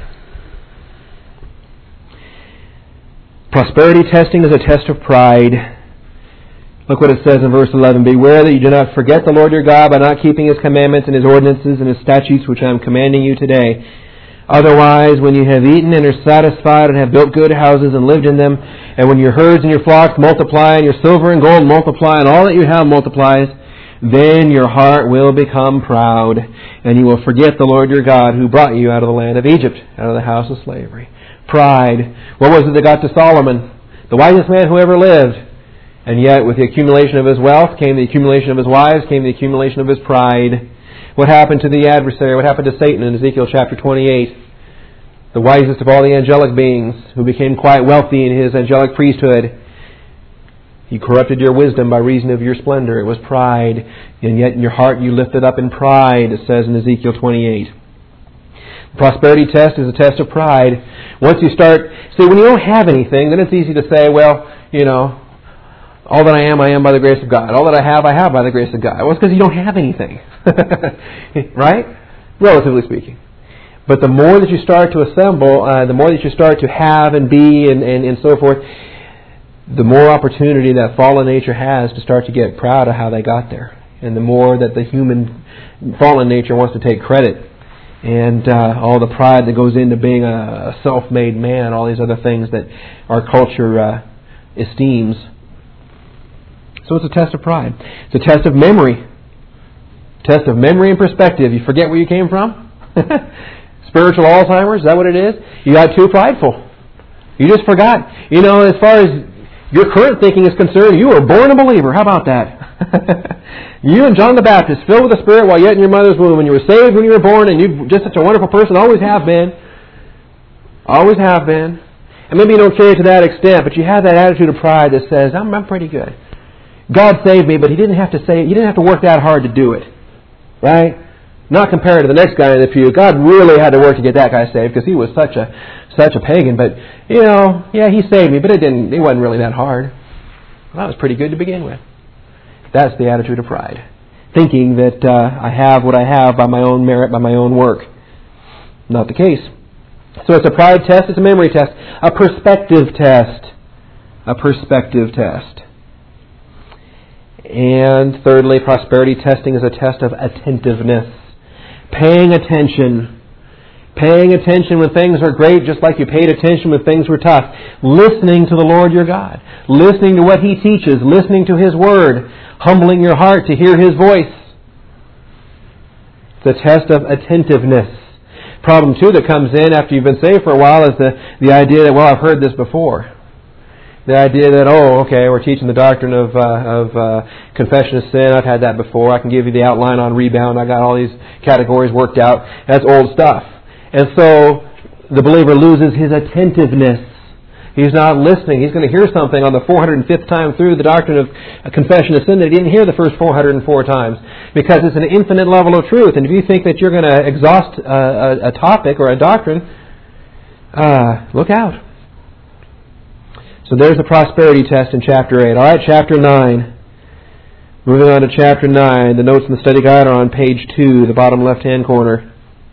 Prosperity testing is a test of pride. Look what it says in verse eleven. Beware that you do not forget the Lord your God by not keeping His commandments and His ordinances and His statutes which I am commanding you today. Otherwise, when you have eaten and are satisfied and have built good houses and lived in them, and when your herds and your flocks multiply and your silver and gold multiply and all that you have multiplies, then your heart will become proud, and you will forget the Lord your God who brought you out of the land of Egypt, out of the house of slavery. Pride. What was it that got to Solomon? The wisest man who ever lived. And yet, with the accumulation of his wealth came the accumulation of his wives, came the accumulation of his pride. What happened to the adversary? What happened to Satan in Ezekiel chapter twenty-eight? The wisest of all the angelic beings, who became quite wealthy in his angelic priesthood. He corrupted your wisdom by reason of your splendor. It was pride. And yet in your heart you lifted up in pride, it says in Ezekiel twenty-eight. The prosperity test is a test of pride. Once you start, see, when you don't have anything, then it's easy to say, well, you know, all that I am, I am by the grace of God. All that I have, I have by the grace of God. Well, it's because you don't have anything. Right? Relatively speaking. But the more that you start to assemble, uh, the more that you start to have and be and, and, and so forth, the more opportunity that fallen nature has to start to get proud of how they got there. And the more that the human fallen nature wants to take credit. And uh, all the pride that goes into being a, a self-made man, all these other things that our culture uh, esteems. So it's a test of pride. It's a test of memory. Test of memory and perspective. You forget where you came from? Spiritual Alzheimer's, is that what it is? You got too prideful. You just forgot. You know, as far as your current thinking is concerned, you were born a believer. How about that? You and John the Baptist, filled with the Spirit while yet in your mother's womb, when you were saved when you were born, and you're just such a wonderful person, always have been. Always have been. And maybe you don't carry it to that extent, but you have that attitude of pride that says, I'm, I'm pretty good. God saved me, but He didn't have to say, He didn't have to work that hard to do it. Right? Not compared to the next guy in the pew. God really had to work to get that guy saved because he was such a such a pagan. But, you know, yeah, He saved me, but it didn't. It wasn't really that hard. Well, that was pretty good to begin with. That's the attitude of pride. Thinking that uh, I have what I have by my own merit, by my own work. Not the case. So it's a pride test, it's a memory test. A perspective test. A perspective test. And thirdly, prosperity testing is a test of attentiveness. Paying attention. Paying attention when things are great, just like you paid attention when things were tough. Listening to the Lord your God. Listening to what He teaches. Listening to His Word. Humbling your heart to hear His voice. It's a test of attentiveness. Problem two that comes in after you've been saved for a while is the, the idea that, well, I've heard this before. The idea that, oh, okay, we're teaching the doctrine of uh, of uh, confession of sin. I've had that before. I can give you the outline on rebound. I got all these categories worked out. That's old stuff. And so the believer loses his attentiveness. He's not listening. He's going to hear something on the four hundred fifth time through the doctrine of confession of sin that he didn't hear the first four hundred four times, because it's an infinite level of truth. And if you think that you're going to exhaust a, a, a topic or a doctrine, uh, look out. So there's the prosperity test in chapter eight. All right, chapter nine. Moving on to chapter nine. The notes in the study guide are on page two, the bottom left-hand corner.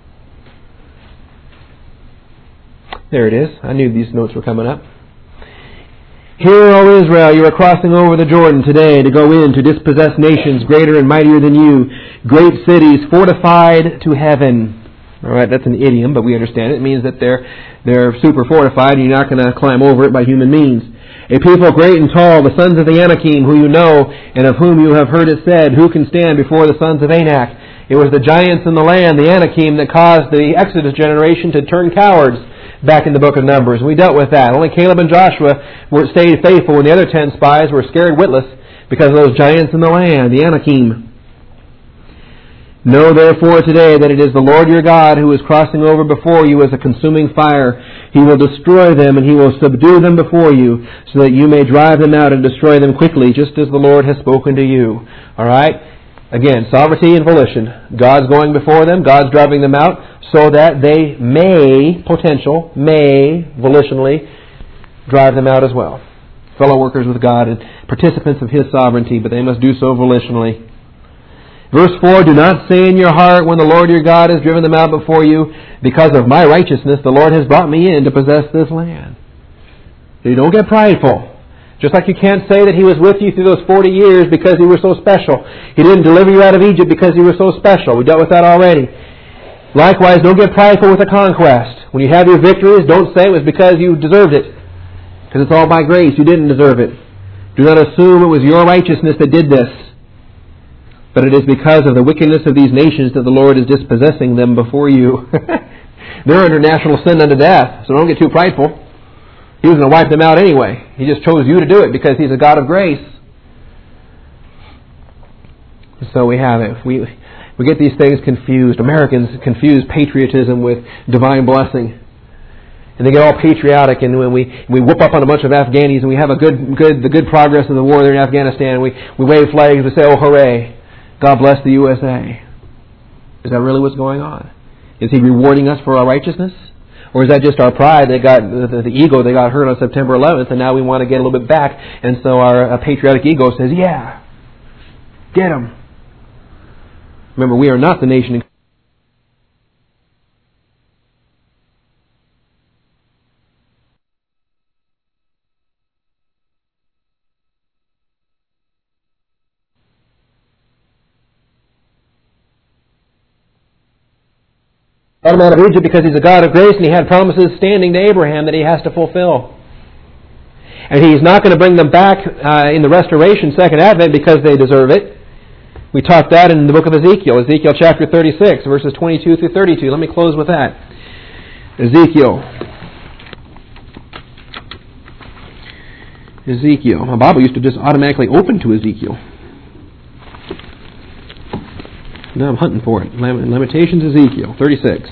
There it is. I knew these notes were coming up. Hear, O Israel, you are crossing over the Jordan today to go in to dispossess nations greater and mightier than you, great cities fortified to heaven. All right, that's an idiom, but we understand it. It means that they're they're super fortified and you're not going to climb over it by human means. A people great and tall, the sons of the Anakim, who you know and of whom you have heard it said, who can stand before the sons of Anak? It was the giants in the land, the Anakim, that caused the Exodus generation to turn cowards back in the book of Numbers. We dealt with that. Only Caleb and Joshua were stayed faithful when the other ten spies were scared witless because of those giants in the land, the Anakim. Know therefore today that it is the Lord your God who is crossing over before you as a consuming fire. He will destroy them and He will subdue them before you, so that you may drive them out and destroy them quickly, just as the Lord has spoken to you. All right? Again, sovereignty and volition. God's going before them. God's driving them out so that they may, potential, may, volitionally, drive them out as well. Fellow workers with God and participants of His sovereignty, but they must do so volitionally. Verse four, do not say in your heart when the Lord your God has driven them out before you, because of my righteousness the Lord has brought me in to possess this land. So you don't get prideful. Just like you can't say that He was with you through those forty years because you were so special. He didn't deliver you out of Egypt because you were so special. We dealt with that already. Likewise, don't get prideful with a conquest. When you have your victories, don't say it was because you deserved it. Because it's all by grace. You didn't deserve it. Do not assume it was your righteousness that did this. But it is because of the wickedness of these nations that the Lord is dispossessing them before you. They're under national sin unto death, so don't get too prideful. He was going to wipe them out anyway. He just chose you to do it because He's a God of grace. So we have it. We we get these things confused. Americans confuse patriotism with divine blessing. And they get all patriotic, and when we we whoop up on a bunch of Afghanis, and we have a good good the good progress of the war there in Afghanistan, and we, we wave flags, we say, oh hooray, God bless the U S A. Is that really what's going on? Is He rewarding us for our righteousness? Or is that just our pride that got, the, the, the ego that got hurt on September eleventh, and now we want to get a little bit back, and so our uh, patriotic ego says, yeah, get them. Remember, we are not the nation in brought him out of Egypt because He's a God of grace, and He had promises standing to Abraham that He has to fulfill. And He's not going to bring them back uh, in the restoration, second advent, because they deserve it. We taught that in the book of Ezekiel, Ezekiel chapter thirty-six, verses twenty-two through thirty-two. Let me close with that. Ezekiel. Ezekiel. My Bible used to just automatically open to Ezekiel. Now I'm hunting for it. Lamentations, Ezekiel thirty-six.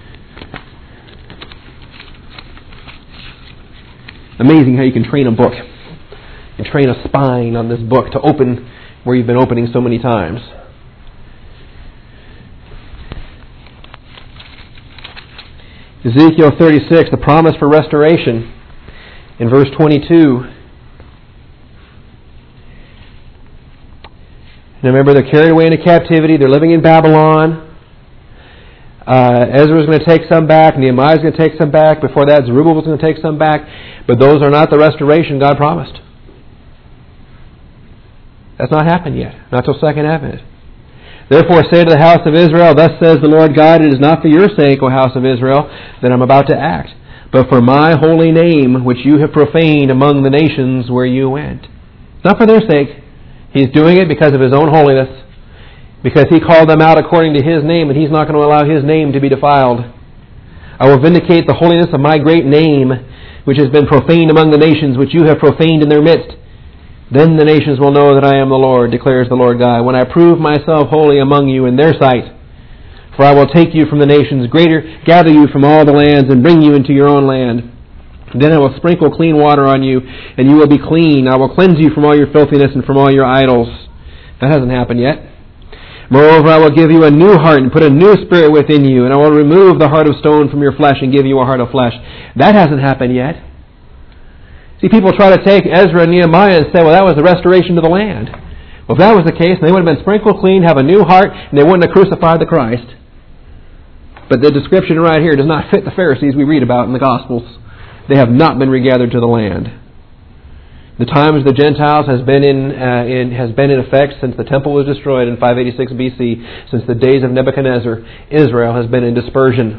Amazing how you can train a book. You train a spine on this book to open where you've been opening so many times. Ezekiel thirty-six, the promise for restoration. In verse twenty-two. Now remember, they're carried away into captivity. They're living in Babylon. Uh, Ezra's going to take some back. Nehemiah's going to take some back. Before that, Zerubbabel's going to take some back. But those are not the restoration God promised. That's not happened yet. Not till second advent. Therefore say to the house of Israel, thus says the Lord God, it is not for your sake, O house of Israel, that I'm about to act, but for my holy name, which you have profaned among the nations where you went. It's not for their sake. He's doing it because of His own holiness, because He called them out according to His name, and He's not going to allow His name to be defiled. I will vindicate the holiness of my great name, which has been profaned among the nations, which you have profaned in their midst. Then the nations will know that I am the Lord, declares the Lord God, when I prove myself holy among you in their sight. For I will take you from the nations greater, gather you from all the lands, and bring you into your own land. Then I will sprinkle clean water on you, and you will be clean. I will cleanse you from all your filthiness and from all your idols. That hasn't happened yet. Moreover, I will give you a new heart and put a new spirit within you, and I will remove the heart of stone from your flesh and give you a heart of flesh. That hasn't happened yet. See, people try to take Ezra and Nehemiah and say, well, that was the restoration to the land. Well, if that was the case, they would have been sprinkled clean, have a new heart, and they wouldn't have crucified the Christ. But the description right here does not fit the Pharisees we read about in the Gospels. They have not been regathered to the land. The times of the Gentiles has been in, uh, in has been in effect since the temple was destroyed in five eighty-six B C. Since the days of Nebuchadnezzar, Israel has been in dispersion.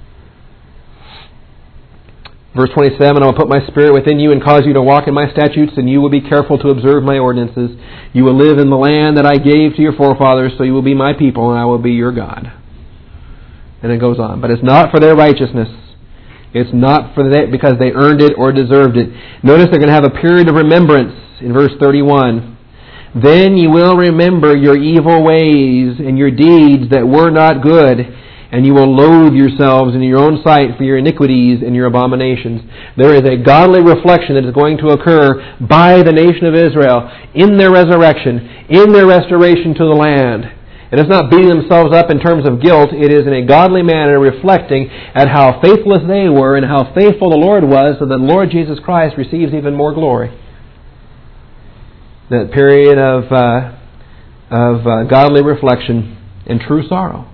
Verse twenty-seven, I will put my spirit within you and cause you to walk in my statutes, and you will be careful to observe my ordinances. You will live in the land that I gave to your forefathers, so you will be my people, and I will be your God. And it goes on. But it's not for their righteousness. It's not for that because they earned it or deserved it. Notice they're going to have a period of remembrance in verse thirty-one. Then you will remember your evil ways and your deeds that were not good, and you will loathe yourselves in your own sight for your iniquities and your abominations. There is a godly reflection that is going to occur by the nation of Israel in their resurrection, in their restoration to the land. And it's not beating themselves up in terms of guilt. It is in a godly manner reflecting at how faithless they were and how faithful the Lord was, so that the Lord Jesus Christ receives even more glory. That period of, uh, of uh, godly reflection and true sorrow.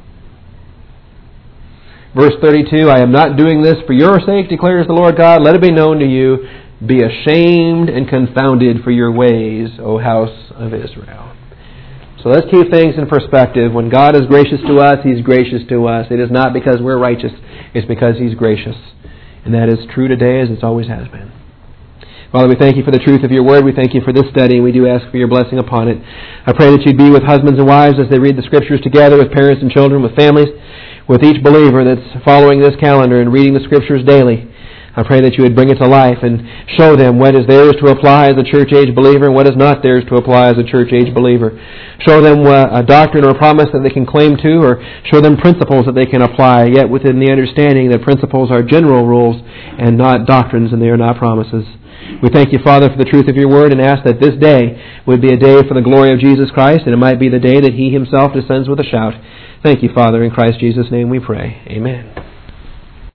Verse thirty-two, I am not doing this for your sake, declares the Lord God. Let it be known to you Be ashamed and confounded for your ways, O house of Israel. So let's keep things in perspective. When God is gracious to us, He's gracious to us. It is not because we're righteous. It's because He's gracious. And that is true today as it's always has been. Father, we thank You for the truth of Your Word. We thank You for this study, and we do ask for Your blessing upon it. I pray that You'd be with husbands and wives as they read the Scriptures together, with parents and children, with families, with each believer that's following this calendar and reading the Scriptures daily. I pray that You would bring it to life and show them what is theirs to apply as a church-age believer and what is not theirs to apply as a church-age believer. Show them a doctrine or a promise that they can claim to, or show them principles that they can apply, yet within the understanding that principles are general rules and not doctrines, and they are not promises. We thank You, Father, for the truth of Your Word, and ask that this day would be a day for the glory of Jesus Christ, and it might be the day that He Himself descends with a shout. Thank You, Father. In Christ Jesus' name we pray. Amen.